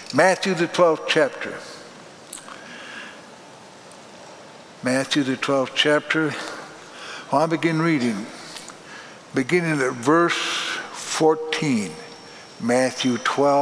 Matthew the 12th chapter. Matthew the 12th chapter. Well, I begin reading, beginning at verse 14. Matthew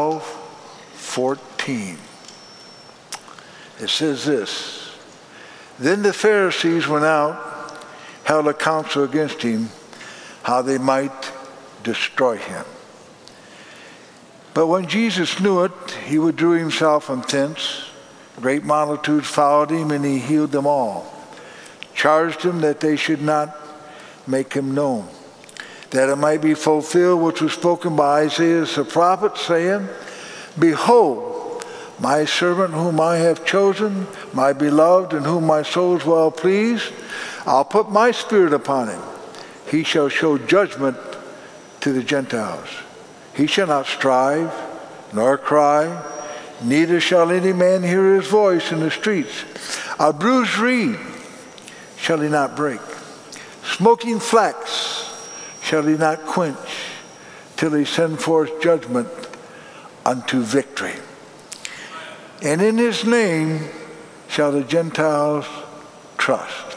12:14. It says this: Then the Pharisees went out, held a council against him, how they might destroy him. But when Jesus knew it, he withdrew himself from thence. Great multitudes followed him, and he healed them all. Charged them that they should not make him known, that it might be fulfilled which was spoken by Isaiah the prophet, saying, Behold, my servant whom I have chosen, my beloved, in whom my soul is well pleased. I'll put my spirit upon him. He shall show judgment to the Gentiles. He shall not strive, nor cry, neither shall any man hear his voice in the streets. A bruised reed shall he not break. Smoking flax shall he not quench, till he send forth judgment unto victory. And in his name shall the Gentiles trust.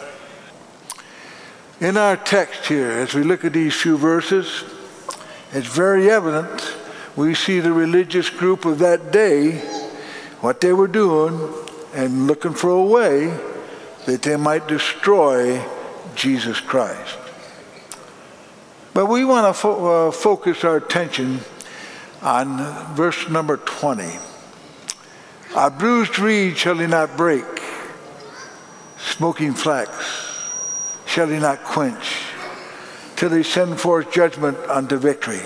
In our text here, as we look at these few verses, it's very evident we see the religious group of that day, what they were doing, and looking for a way that they might destroy Jesus Christ. But we want to focus our attention on verse number 20. A bruised reed shall he not break, smoking flax shall he not quench, till he send forth judgment unto victory.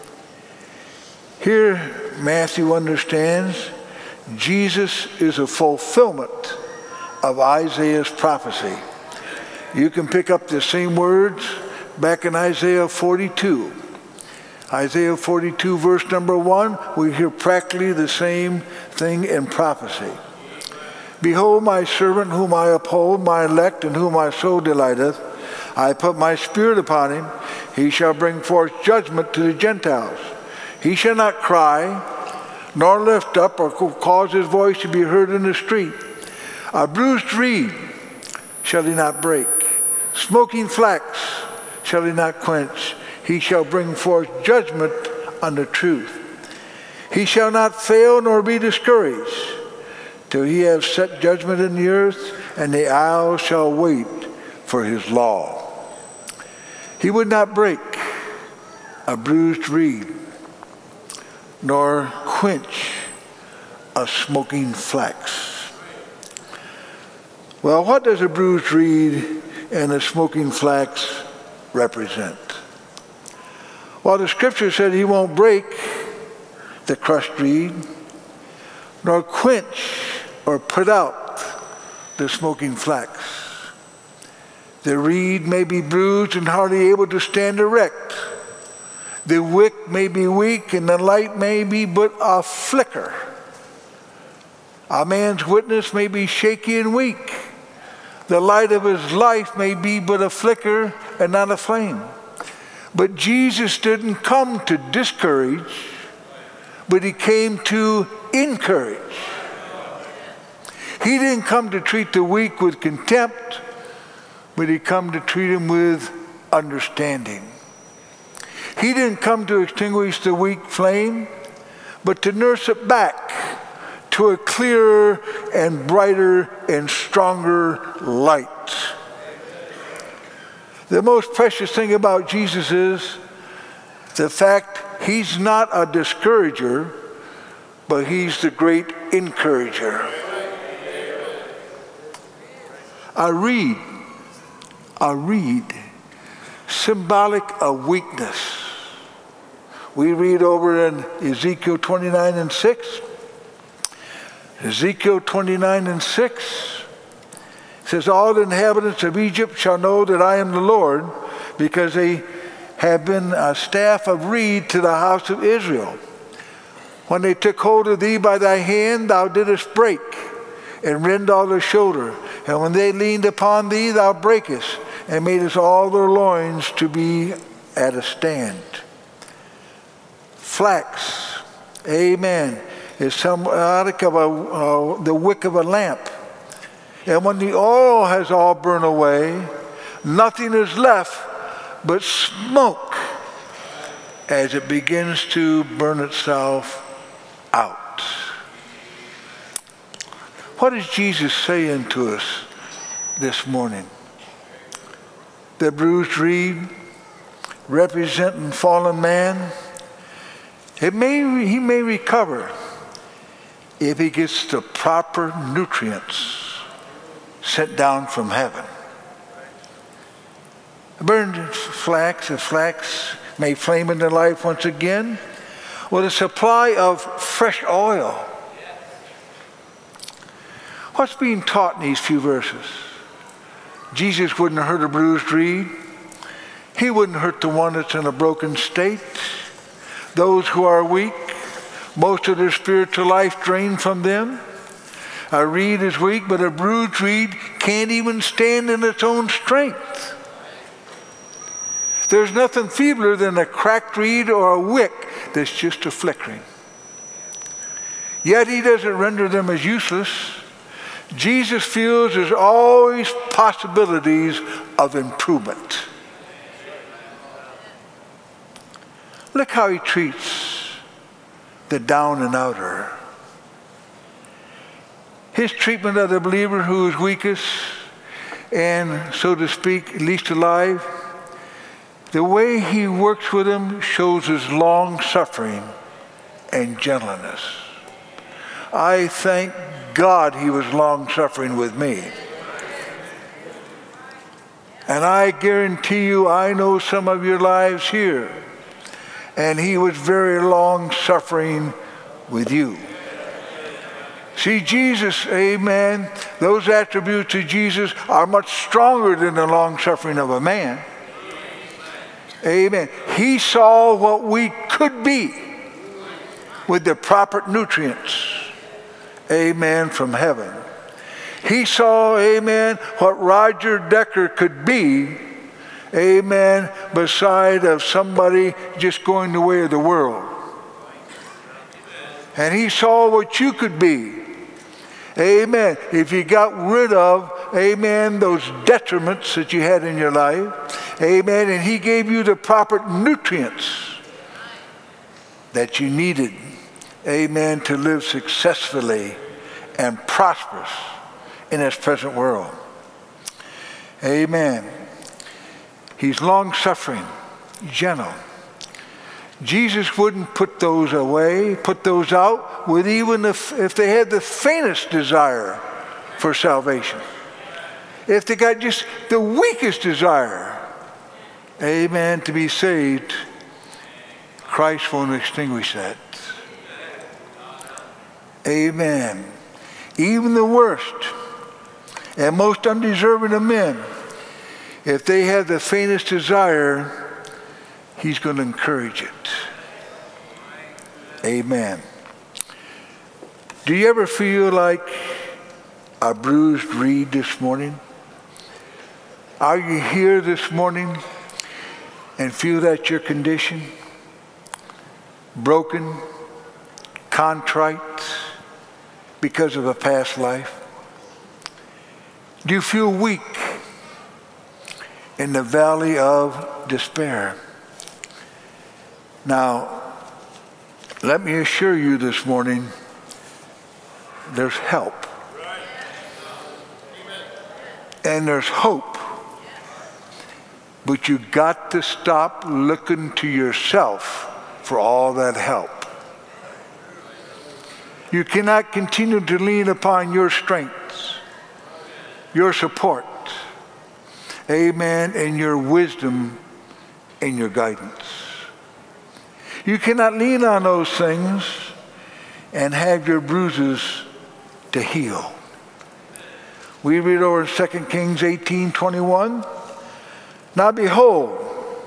Here, Matthew understands Jesus is a fulfillment of Isaiah's prophecy. You can pick up the same words back in Isaiah 42. Isaiah 42, verse number 1, we hear practically the same thing in prophecy. Behold, my servant whom I uphold, my elect, in whom my soul delighteth. I put my spirit upon him. He shall bring forth judgment to the Gentiles. He shall not cry, nor lift up, or cause his voice to be heard in the street. A bruised reed shall he not break. Smoking flax shall he not quench. He shall bring forth judgment unto truth. He shall not fail nor be discouraged, till he have set judgment in the earth, and the isles shall wait for his law. He would not break a bruised reed, nor quench a smoking flax. Well, what does a bruised reed and a smoking flax represent? Well, the scripture said he won't break the crushed reed, nor quench or put out the smoking flax. The reed may be bruised and hardly able to stand erect. The wick may be weak and the light may be but a flicker. A man's witness may be shaky and weak. The light of his life may be but a flicker and not a flame. But Jesus didn't come to discourage, but he came to encourage. He didn't come to treat the weak with contempt, but he come to treat him with understanding. He didn't come to extinguish the weak flame, but to nurse it back to a clearer and brighter and stronger light. The most precious thing about Jesus is the fact he's not a discourager, but he's the great encourager. A reed, symbolic of weakness. We read over in Ezekiel 29:6. Ezekiel 29:6 says, all the inhabitants of Egypt shall know that I am the Lord, because they have been a staff of reed to the house of Israel. When they took hold of thee by thy hand, thou didst break, and rend all their shoulder. And when they leaned upon thee, thou breakest, and madest all their loins to be at a stand. Flax, amen, is symbolic of the wick of a lamp. And when the oil has all burned away, nothing is left but smoke as it begins to burn itself out. What is Jesus saying to us this morning? The bruised reed, representing fallen man, he may recover if he gets the proper nutrients sent down from heaven. Burned flax, if flax may flame into life once again, with a supply of fresh oil. What's being taught in these few verses? Jesus wouldn't hurt a bruised reed. He wouldn't hurt the one that's in a broken state. Those who are weak, most of their spiritual life drained from them. A reed is weak, but a bruised reed can't even stand in its own strength. There's nothing feebler than a cracked reed or a wick that's just a flickering. Yet he doesn't render them as useless. Jesus feels there's always possibilities of improvement. Look how he treats the down and outer. His treatment of the believer who is weakest and, so to speak, least alive, the way he works with him shows his long suffering and gentleness. I thank God he was long suffering with me. And I guarantee you, I know some of your lives here, and he was very long suffering with you. See, Jesus, amen, those attributes of Jesus are much stronger than the long suffering of a man. Amen. He saw what we could be with the proper nutrients, amen, from heaven. He saw, amen, what Roger Decker could be, amen, beside of somebody just going the way of the world. And he saw what you could be, amen, if you got rid of, amen, those detriments that you had in your life, amen, and he gave you the proper nutrients that you needed, amen, to live successfully and prosperous in this present world. Amen. He's long-suffering, gentle. Jesus wouldn't put those away, put those out, with even if they had the faintest desire for salvation. If they got just the weakest desire, amen, to be saved, Christ won't extinguish that. Amen. Even the worst and most undeserving of men, if they have the faintest desire, he's going to encourage it. Amen. Do you ever feel like a bruised reed this morning? Are you here this morning and feel that your condition? Broken, contrite because of a past life? Do you feel weak in the valley of despair? Now, let me assure you this morning, there's help. And there's hope. But you got to stop looking to yourself for all that help. You cannot continue to lean upon your strengths, your support, amen, and your wisdom and your guidance. You cannot lean on those things and have your bruises to heal. We read over in 2 Kings 18:21. Now behold,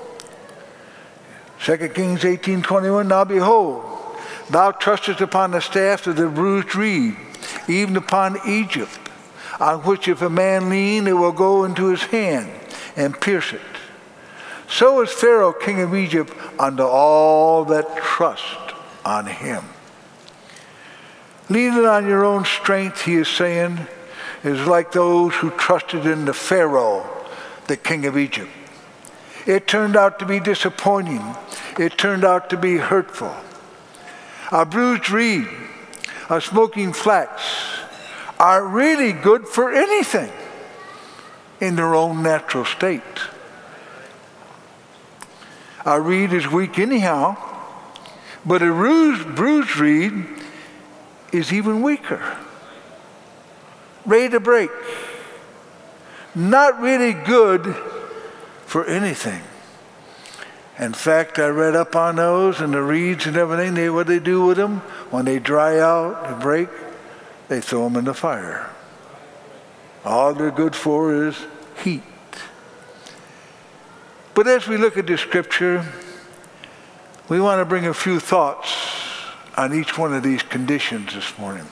2 Kings 18:21, now behold, thou trustest upon the staff of the bruised reed, even upon Egypt, on which if a man lean, it will go into his hand and pierce it. So is Pharaoh, king of Egypt, unto all that trust on him. Leaning on your own strength, he is saying, is like those who trusted in the Pharaoh, the king of Egypt. It turned out to be disappointing. It turned out to be hurtful. A bruised reed, a smoking flax aren't really good for anything in their own natural state. A reed is weak anyhow, but a bruised reed is even weaker. Ready to break. Not really good for anything. In fact, I read up on those and the reeds and everything. What they do with them, when they dry out and break, they throw them in the fire. All they're good for is heat. But as we look at this scripture, we want to bring a few thoughts on each one of these conditions this morning.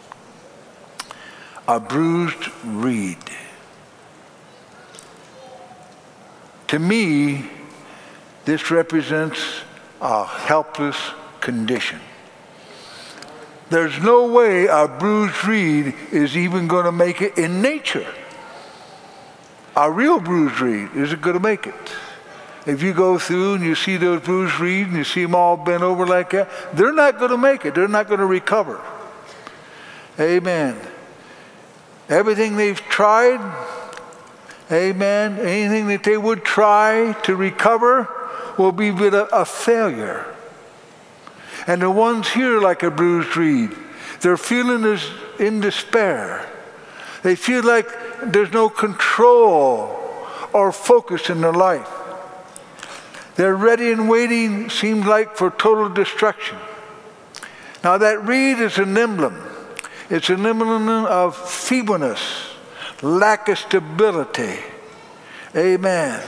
A bruised reed. To me, this represents a helpless condition. There's no way a bruised reed is even going to make it in nature. A real bruised reed isn't going to make it. If you go through and you see those bruised reeds and you see them all bent over like that, they're not going to make it. They're not going to recover. Amen. Everything they've tried, amen, anything that they would try to recover will be with a failure. And the ones here like a bruised reed, they're feeling this in despair. They feel like there's no control or focus in their life. They're ready and waiting, seems like, for total destruction. Now that reed is an emblem. It's an emblem of feebleness, lack of stability. Amen.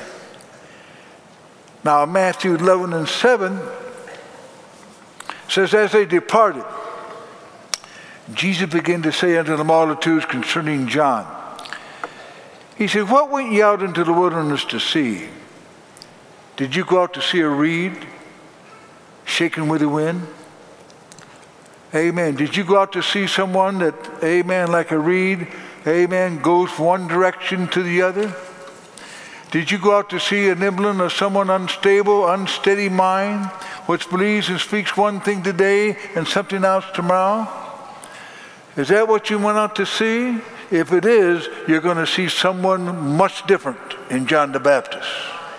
Now Matthew 11:7 says, as they departed, Jesus began to say unto the multitudes concerning John. He said, what went ye out into the wilderness to see? Did you go out to see a reed shaken with the wind? Amen. Did you go out to see someone that, amen, like a reed, amen, goes one direction to the other? Did you go out to see an emblem of someone unstable, unsteady mind, which believes and speaks one thing today and something else tomorrow? Is that what you went out to see? If it is, you're going to see someone much different in John the Baptist.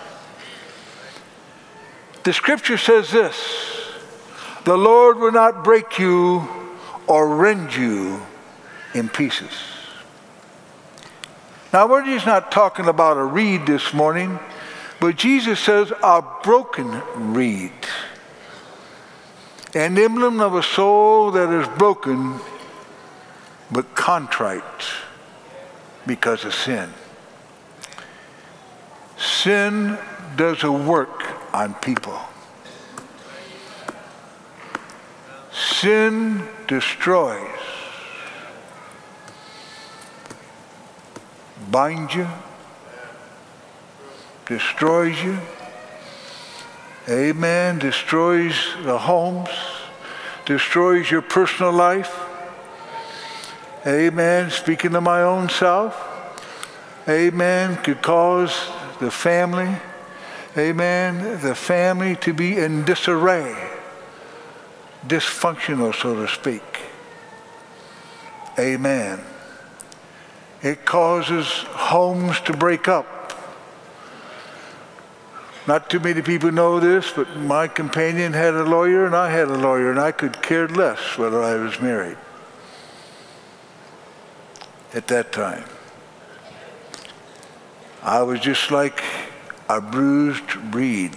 The scripture says this, the Lord will not break you or rend you in pieces. Now, we're just not talking about a reed this morning, but Jesus says a broken reed. An emblem of a soul that is broken but contrite because of sin. Sin does a work on people. Sin destroys. Binds you. Destroys you. Amen. Destroys the homes. Destroys your personal life. Amen. Speaking of my own self. Amen. Could cause the family. Amen. The family to be in disarray. Dysfunctional, so to speak. Amen. It causes homes to break up. Not too many people know this, but my companion had a lawyer and I had a lawyer, and I could care less whether I was married at that time. I was just like a bruised reed,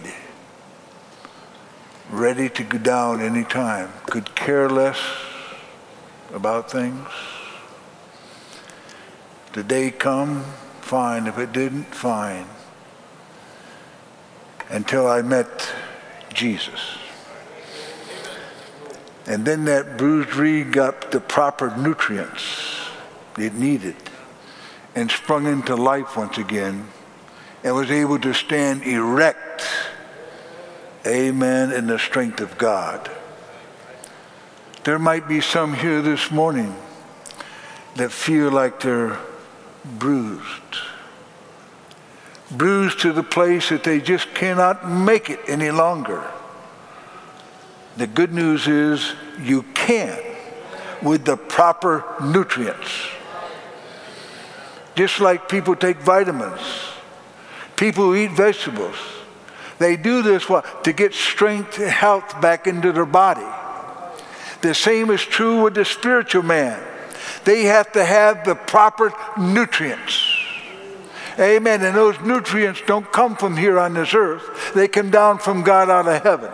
ready to go down any time, could care less about things. The day come, fine. If it didn't, fine. Until I met Jesus. And then that bruised reed got the proper nutrients it needed and sprung into life once again and was able to stand erect, amen, in the strength of God. There might be some here this morning that feel like they're bruised. Bruised to the place that they just cannot make it any longer. The good news is you can with the proper nutrients. Just like people take vitamins, people who eat vegetables, they do this to get strength and health back into their body. The same is true with the spiritual man. They have to have the proper nutrients. Amen. And those nutrients don't come from here on this earth. They come down from God out of heaven.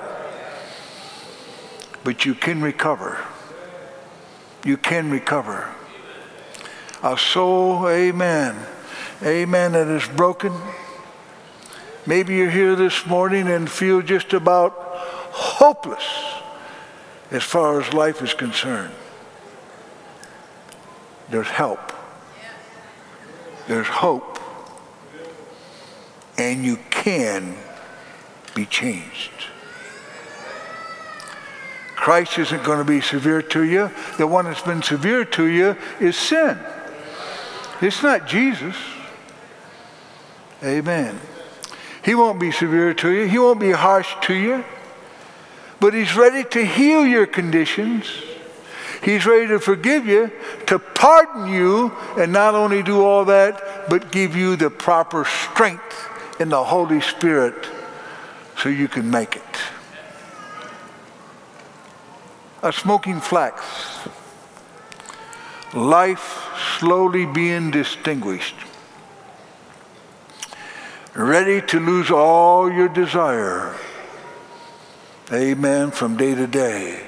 But you can recover. You can recover. A soul, amen, that is broken. Maybe you're here this morning and feel just about hopeless as far as life is concerned. There's help. There's hope. And you can be changed. Christ isn't going to be severe to you. The one that's been severe to you is sin. It's not Jesus. Amen. He won't be severe to you. He won't be harsh to you. But he's ready to heal your conditions. He's ready to forgive you, to pardon you, and not only do all that, but give you the proper strength in the Holy Spirit so you can make it. A smoking flax. Life slowly being distinguished. Ready to lose all your desire. Amen. From day to day.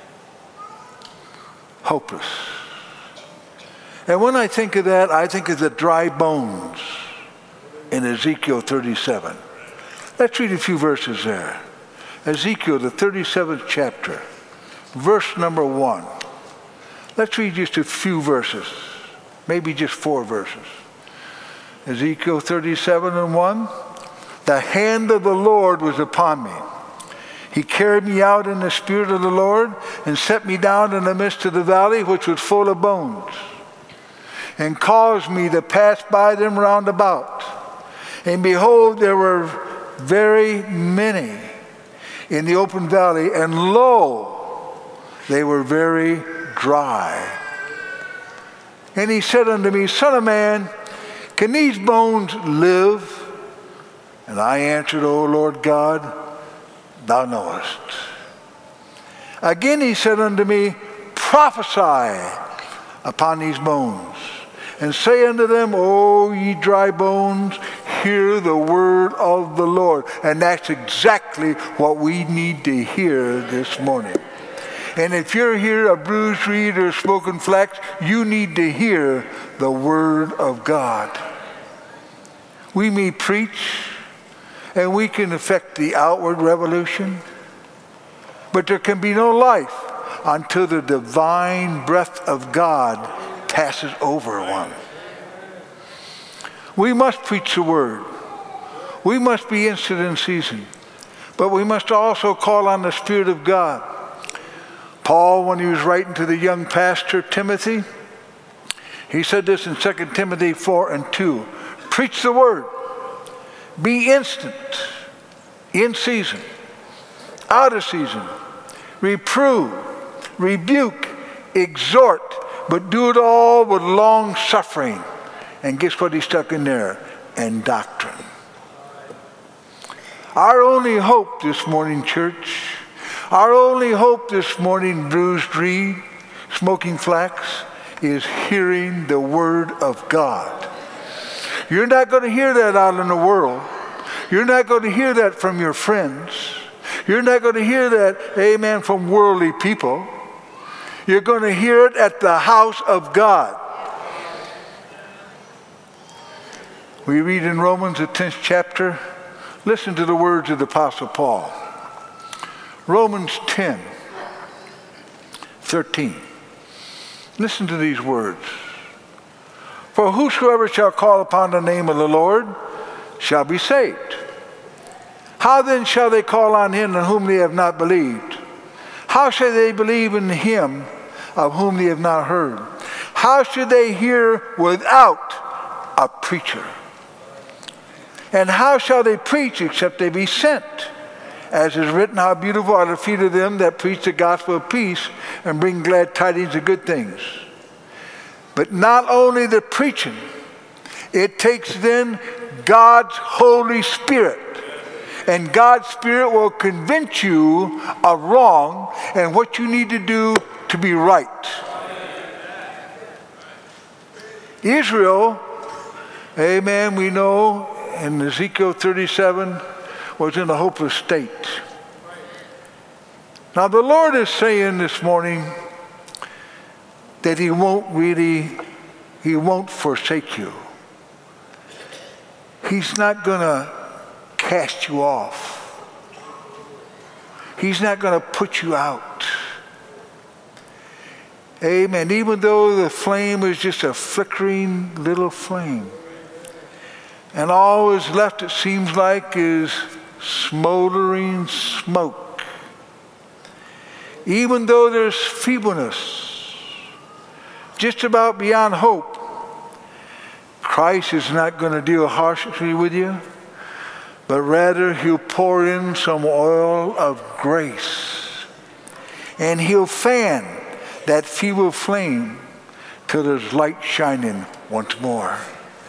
Hopeless. And when I think of that, I think of the dry bones in Ezekiel 37. Let's read a few verses there. Ezekiel, the 37th chapter, verse number 1. Let's read just a few verses, maybe just 4 verses. Ezekiel 37:1. The hand of the Lord was upon me. He carried me out in the spirit of the Lord and set me down in the midst of the valley, which was full of bones, and caused me to pass by them round about. And behold, there were very many in the open valley, and lo, they were very dry. And he said unto me, Son of man, can these bones live? And I answered, O Lord God, thou knowest. Again he said unto me, prophesy upon these bones, and say unto them, O ye dry bones, hear the word of the Lord. And that's exactly what we need to hear this morning. And if you're here a bruised reed or a smoking flax, you need to hear the word of God. We may preach and we can affect the outward revolution, but there can be no life until the divine breath of God passes over one. We must preach the word. We must be instant in season, but we must also call on the Spirit of God. Paul, when he was writing to the young pastor Timothy, he said this in 2 Timothy 4:2. Preach the word. Be instant, in season, out of season. Reprove, rebuke, exhort, but do it all with long suffering. And guess what he stuck in there? And doctrine. Our only hope this morning, church, our only hope this morning, bruised reed, smoking flax, is hearing the word of God. You're not going to hear that out in the world. You're not going to hear that from your friends. You're not going to hear that, amen, from worldly people. You're going to hear it at the house of God. We read in Romans, the 10th chapter, listen to the words of the Apostle Paul. Romans 10:13. Listen to these words. For whosoever shall call upon the name of the Lord shall be saved. How then shall they call on him in whom they have not believed? How shall they believe in him of whom they have not heard? How should they hear without a preacher? And how shall they preach except they be sent? As is written, how beautiful are the feet of them that preach the gospel of peace and bring glad tidings of good things. But not only the preaching, it takes then God's Holy Spirit. And God's Spirit will convince you of wrong and what you need to do to be right. Israel, amen, we know in Ezekiel 37 was in a hopeless state. Now the Lord is saying this morning that he won't forsake you. He's not going to cast you off. He's not going to put you out. Amen. Even though the flame is just a flickering little flame, and all is left, it seems like, is smoldering smoke. Even though there's feebleness, just about beyond hope, Christ is not going to deal harshly with you, but rather he'll pour in some oil of grace, and he'll fan that feeble flame till there's light shining once more.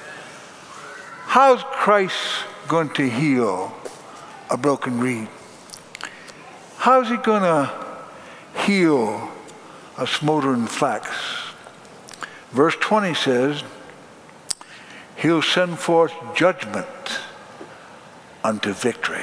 How's Christ going to heal a broken reed? How's he going to heal a smoldering flax? Verse 20 says, he'll send forth judgment unto victory.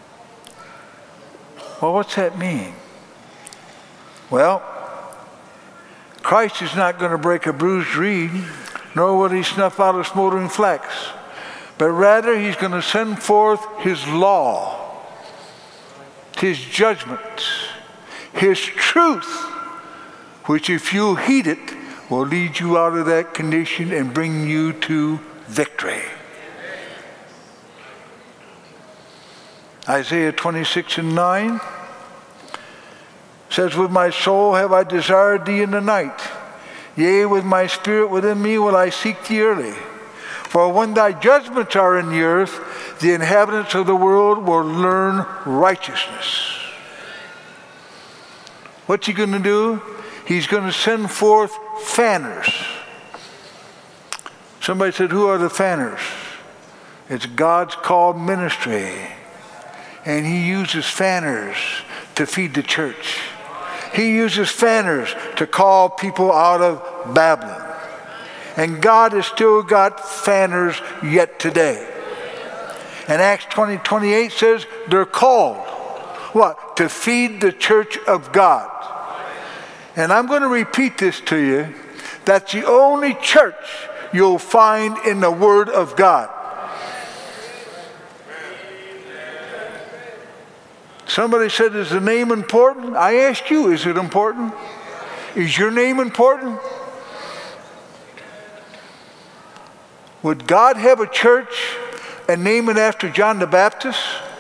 Well, what's that mean? Well, Christ is not going to break a bruised reed, nor will he snuff out a smoldering flax, but rather he's going to send forth his law, his judgment, his truth, which if you heed it, will lead you out of that condition and bring you to victory. Isaiah 26:9 says, with my soul have I desired thee in the night. Yea, with my spirit within me will I seek thee early. For when thy judgments are in the earth, the inhabitants of the world will learn righteousness. What's he going to do? He's going to send forth fanners. Somebody said, who are the fanners? It's God's called ministry. And he uses fanners to feed the church. He uses fanners to call people out of Babylon. And God has still got fanners yet today. And Acts 20:28 says they're called. What? To feed the church of God. And I'm going to repeat this to you. That's the only church you'll find in the Word of God. Somebody said, is the name important? I ask you, is it important? Is your name important? Would God have a church and name it after John the Baptist?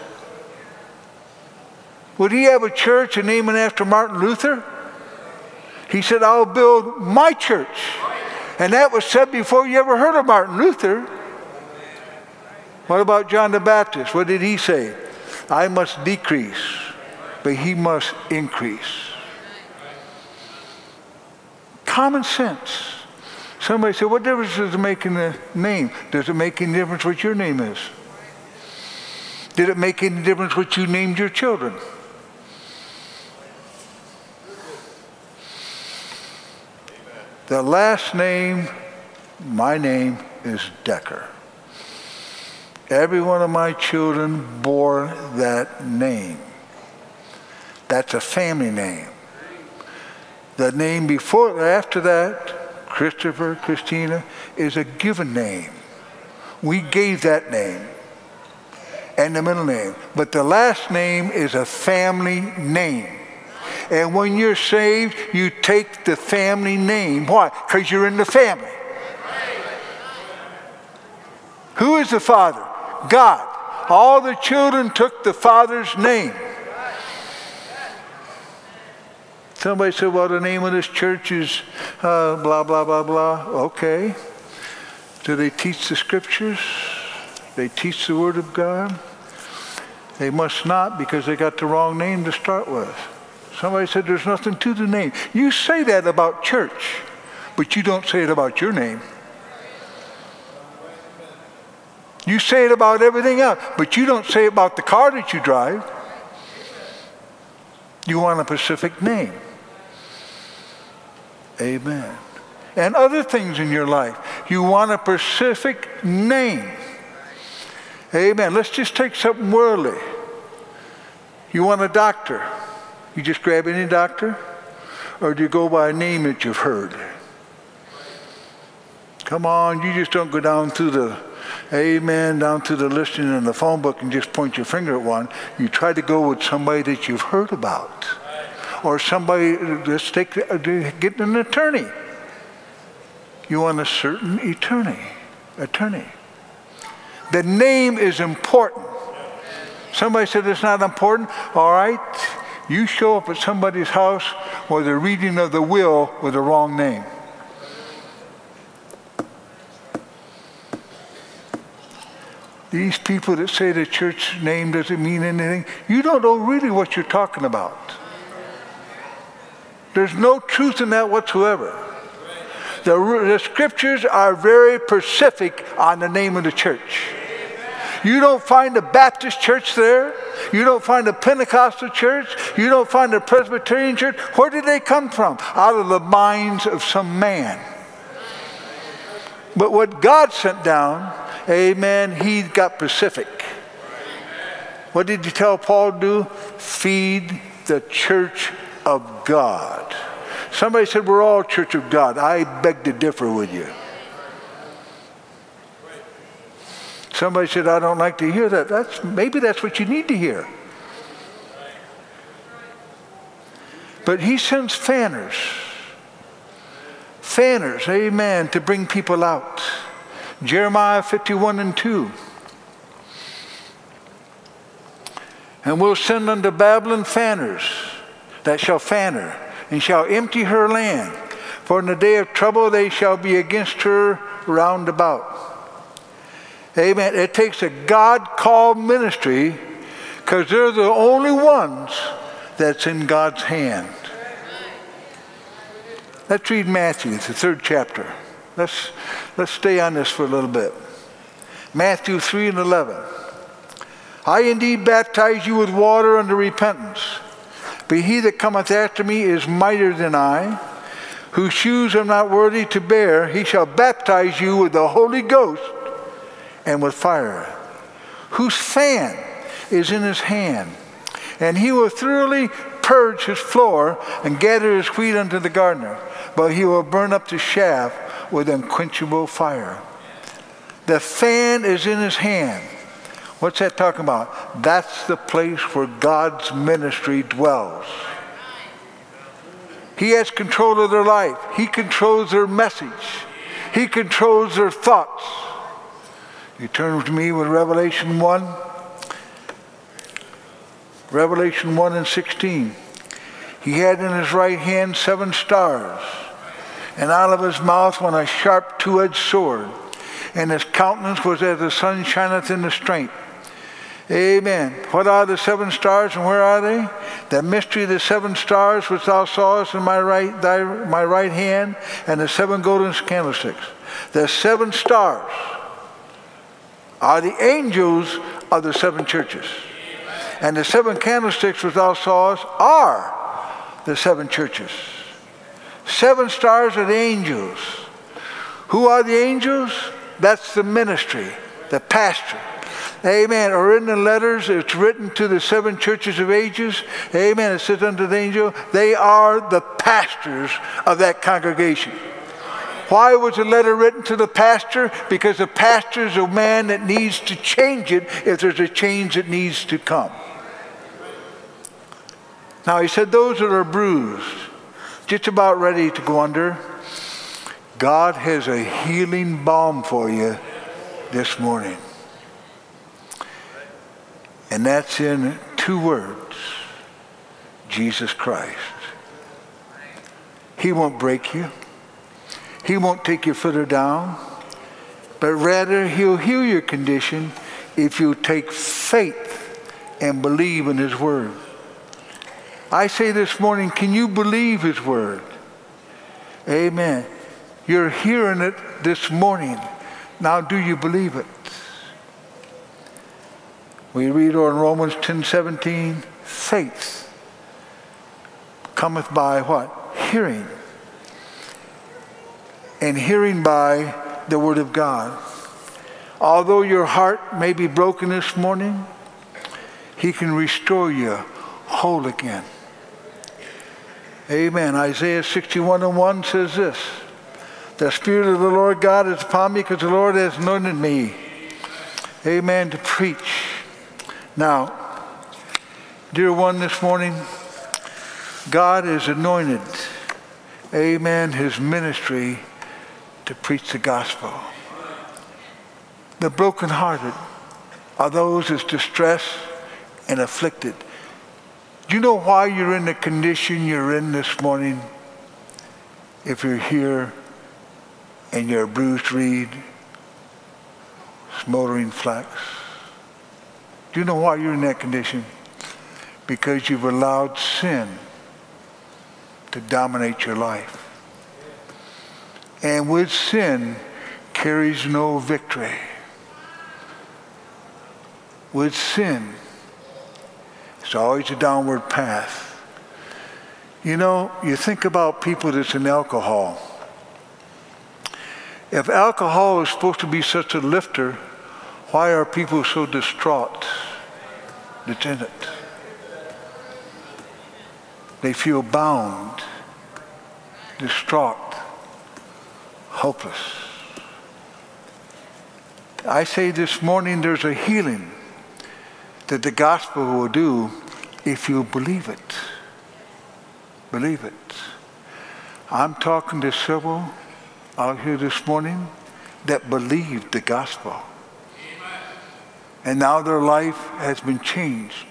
Would he have a church and name it after Martin Luther? He said, I'll build my church. And that was said before you ever heard of Martin Luther. What about John the Baptist? What did he say? I must decrease, but he must increase. Common sense. Somebody said, what difference does it make in the name? Does it make any difference what your name is? Did it make any difference what you named your children? The last name, my name, is Decker. Every one of my children bore that name. That's a family name. The name before, after that, Christopher, Christina, is a given name. We gave that name and the middle name. But the last name is a family name. And when you're saved, you take the family name. Why? Because you're in the family. Who is the father? God. All the children took the father's name. Somebody said, well, the name of this church is blah, blah, blah, blah. Okay. Do they teach the scriptures? They teach the word of God? They must not, because they got the wrong name to start with. Somebody said there's nothing to the name. You say that about church, but you don't say it about your name. You say it about everything else, but you don't say it about the car that you drive. You want a specific name. Amen. And other things in your life. You want a specific name. Amen. Let's just take something worldly. You want a doctor. You just grab any doctor? Or do you go by a name that you've heard? Come on, you just don't go down through the down to the listing in the phone book and just point your finger at one. You try to go with somebody that you've heard about. Or somebody, let's get an attorney. You want a certain attorney. The name is important. Somebody said it's not important. All right, you show up at somebody's house where they're reading of the will with the wrong name. These people that say the church name doesn't mean anything, you don't know really what you're talking about. There's no truth in that whatsoever. The scriptures are very specific on the name of the church. You don't find a Baptist church there. You don't find a Pentecostal church. You don't find a Presbyterian church. Where did they come from? Out of the minds of some man. But what God sent down, amen, he got specific. What did he tell Paul to do? Feed the church of God. Somebody said we're all church of God. I beg to differ with you. Somebody said I don't like to hear that. Maybe that's what you need to hear. But he sends fanners. Fanners, amen, to bring people out. Jeremiah 51:2. And we'll send unto Babylon fanners that shall fan her, and shall empty her land. For in the day of trouble they shall be against her round about. Amen. It takes a God-called ministry because they're the only ones that's in God's hand. Let's read Matthew, the 3rd chapter. Let's stay on this for a little bit. Matthew 3:11. I indeed baptize you with water unto repentance. But he that cometh after me is mightier than I, whose shoes I'm not worthy to bear. He shall baptize you with the Holy Ghost and with fire, whose fan is in his hand. And he will thoroughly purge his floor and gather his wheat unto the gardener. But he will burn up the chaff with unquenchable fire. The fan is in his hand. What's that talking about? That's the place where God's ministry dwells. He has control of their life. He controls their message. He controls their thoughts. You turn with me with Revelation 1. Revelation 1:16. He had in his right hand 7 stars, and out of his mouth went a sharp 2-edged sword, and his countenance was as the sun shineth in the strength. Amen. What are the 7 stars and where are they? The mystery of the 7 stars which thou sawest in my right hand, and the 7 golden candlesticks. The 7 stars are the angels of the 7 churches. And the 7 candlesticks which thou sawest are the 7 churches. 7 stars are the angels. Who are the angels? That's the ministry, the pastor. Amen. Or in the letters, it's written to the 7 churches of ages. Amen. It says unto the angel, they are the pastors of that congregation. Why was the letter written to the pastor? Because the pastor is a man that needs to change it if there's a change that needs to come. Now he said those that are bruised, just about ready to go under, God has a healing balm for you this morning. And that's in 2 words, Jesus Christ. He won't break you. He won't take you further down. But rather, he'll heal your condition if you take faith and believe in his word. I say this morning, can you believe his word? Amen. You're hearing it this morning. Now, do you believe it? We read on Romans 10:17, faith cometh by what? Hearing. And hearing by the word of God. Although your heart may be broken this morning, he can restore you whole again. Amen. Isaiah 61:1 says this, the Spirit of the Lord God is upon me because the Lord has anointed me. Amen. To preach. Now, dear one, this morning, God has anointed, amen, his ministry to preach the gospel. The brokenhearted are those that's distressed and afflicted. Do you know why you're in the condition you're in this morning? If you're here and you're a bruised reed, smoldering flax. Do you know why you're in that condition? Because you've allowed sin to dominate your life. And with sin carries no victory. With sin, it's always a downward path. You know, you think about people that's in alcohol. If alcohol is supposed to be such a lifter, why are people so distraught that's in it? They feel bound, distraught, hopeless. I say this morning there's a healing that the gospel will do if you believe it. Believe it. I'm talking to several out here this morning that believed the gospel. And now their life has been changed.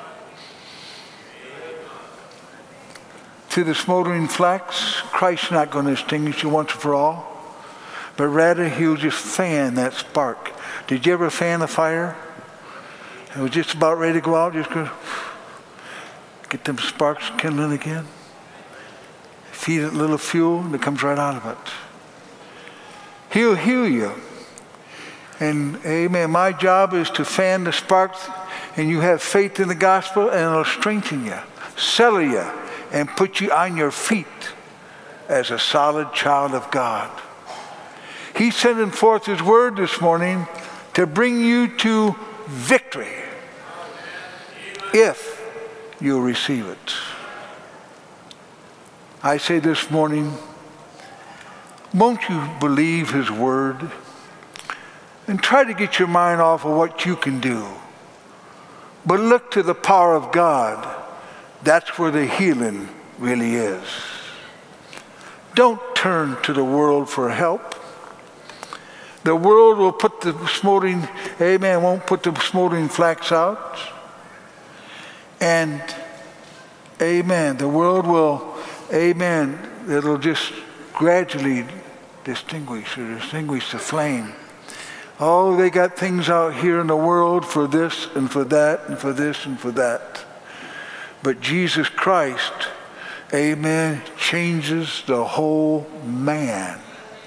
To the smoldering flax, Christ's not going to extinguish you once and for all, but rather he'll just fan that spark. Did you ever fan a fire? It was just about ready to go out, just go, get them sparks kindling again. Feed it a little fuel, and it comes right out of it. He'll heal you. And amen, my job is to fan the sparks, and you have faith in the gospel, and it'll strengthen you, settle you, and put you on your feet as a solid child of God. He's sending forth his word this morning to bring you to victory if you'll receive it. I say this morning, won't you believe his word and try to get your mind off of what you can do, but look to the power of God. That's where the healing really is. Don't turn to the world for help. The world will put the smoldering, amen, won't put the smoldering flax out. And, amen, the world will, amen, it'll just gradually distinguish the flame. Oh, they got things out here in the world for this and for that and for this and for that. But Jesus Christ, amen, changes the whole man.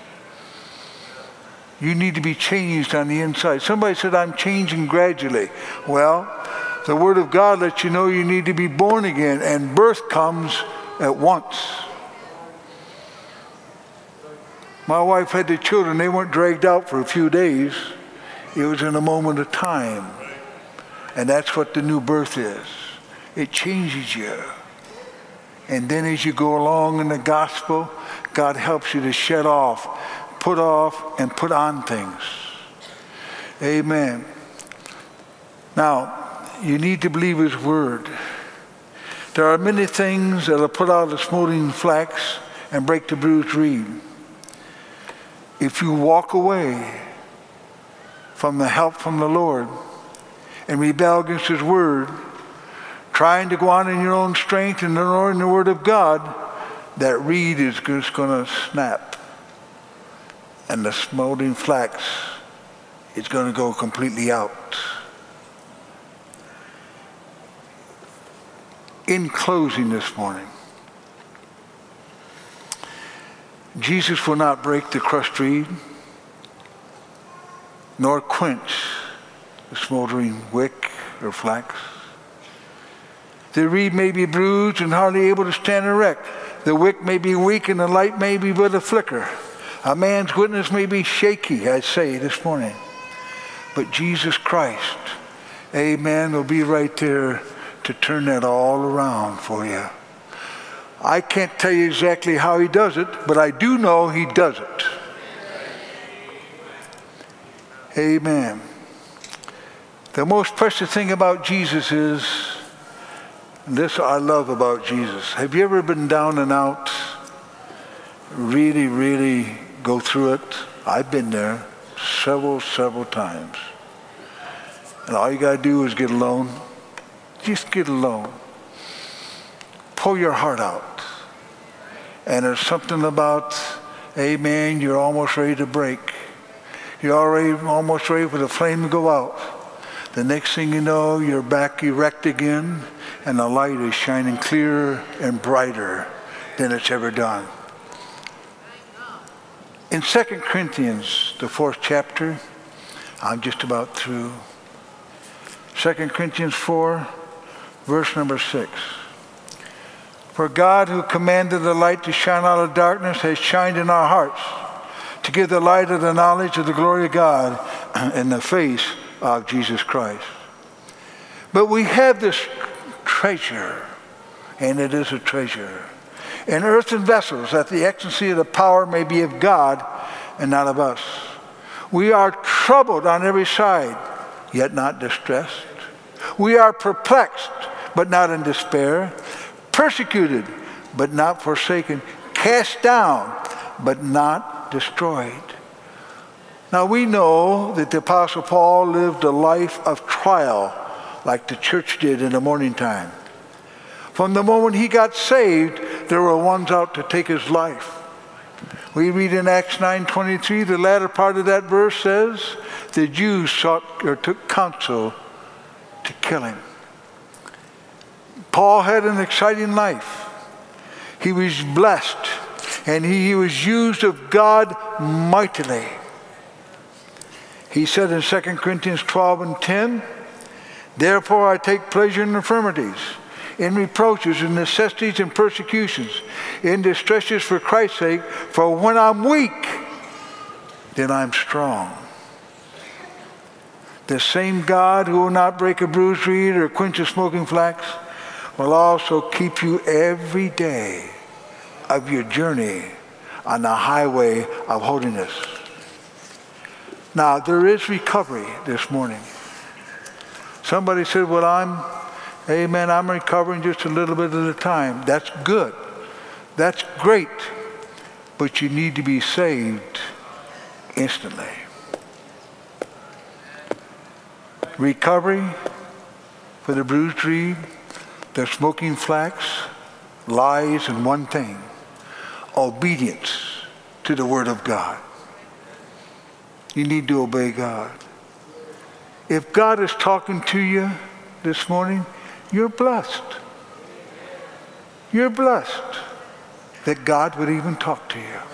You need to be changed on the inside. Somebody said, I'm changing gradually. Well, the Word of God lets you know you need to be born again, and birth comes at once. My wife had the children. They weren't dragged out for a few days. It was in a moment of time. And that's what the new birth is. It changes you. And then as you go along in the gospel, God helps you to shed off, and put on things. Amen. Now, you need to believe his word. There are many things that will put out the smoldering flax and break the bruised reed. If you walk away from the help from the Lord and rebel against his word, trying to go on in your own strength and ignoring the word of God, that reed is just going to snap, and the smoldering flax is going to go completely out. In closing this morning, Jesus will not break the crushed reed, nor quench the smoldering wick or flax. The reed may be bruised and hardly able to stand erect. The wick may be weak and the light may be but a flicker. A man's witness may be shaky, I say this morning. But Jesus Christ, amen, will be right there to turn that all around for you. I can't tell you exactly how he does it, but I do know he does it. Amen. The most precious thing about Jesus is, and this I love about Jesus. Have you ever been down and out? Really, really go through it? I've been there several times. And all you got to do is get alone. Just get alone. Pull your heart out. And there's something about, amen, you're almost ready to break. You're already almost ready for the flame to go out. The next thing you know, you're back erect again, and the light is shining clearer and brighter than it's ever done. In 2 Corinthians, the 4th chapter, I'm just about through. 2 Corinthians 4, verse number 6. For God, who commanded the light to shine out of darkness, has shined in our hearts to give the light of the knowledge of the glory of God in the face of Jesus Christ. But we have this treasure, and it is a treasure, in earthen vessels, that the excellency of the power may be of God and not of us. We are troubled on every side, yet not distressed. We are perplexed, but not in despair. Persecuted, but not forsaken. Cast down, but not destroyed. Now we know that the Apostle Paul lived a life of trial like the church did in the morning time. From the moment he got saved, there were ones out to take his life. We read in Acts 9:23, the latter part of that verse says, the Jews sought or took counsel to kill him. Paul had an exciting life. He was blessed, and he was used of God mightily. He said in 2 Corinthians 12:10, therefore I take pleasure in infirmities, in reproaches, in necessities, and persecutions, in distresses for Christ's sake, for when I'm weak, then I'm strong. The same God who will not break a bruised reed or quench a smoking flax will also keep you every day of your journey on the highway of holiness. Now, there is recovery this morning. Somebody said, well, I'm recovering just a little bit at a time. That's good. That's great. But you need to be saved instantly. Recovery for the bruised reed, the smoking flax, lies in one thing: obedience to the Word of God. You need to obey God. If God is talking to you this morning, you're blessed. You're blessed that God would even talk to you.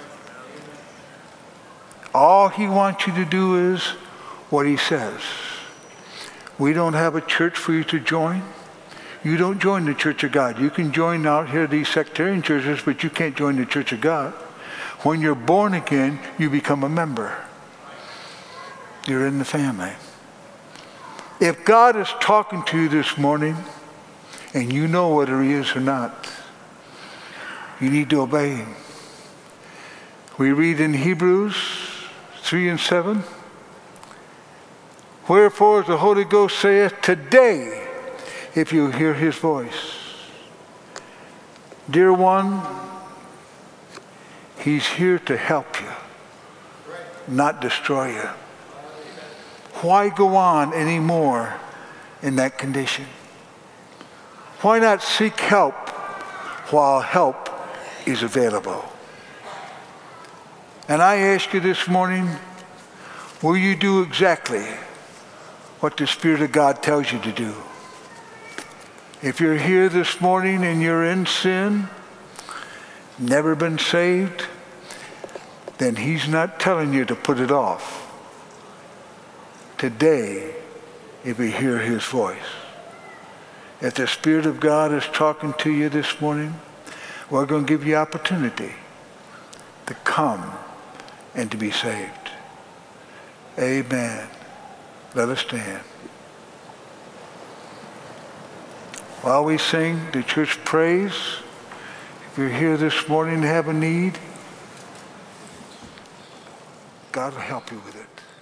All he wants you to do is what he says. We don't have a church for you to join. You don't join the Church of God. You can join out here these sectarian churches, but you can't join the Church of God. When you're born again, you become a member. You're in the family. If God is talking to you this morning, and you know whether he is or not, you need to obey him. We read in Hebrews 3:7, wherefore the Holy Ghost saith, today, if you hear his voice. Dear one, he's here to help you, not destroy you. Why go on anymore in that condition? Why not seek help while help is available. And I ask you this morning, will you do exactly what the Spirit of God tells you to do? If you're here this morning and you're in sin, never been saved, then he's not telling you to put it off. Today, if you hear his voice, if the Spirit of God is talking to you this morning, we're going to give you opportunity to come and to be saved. Amen. Let us stand. While we sing the church praise, if you're here this morning and have a need, God will help you with it.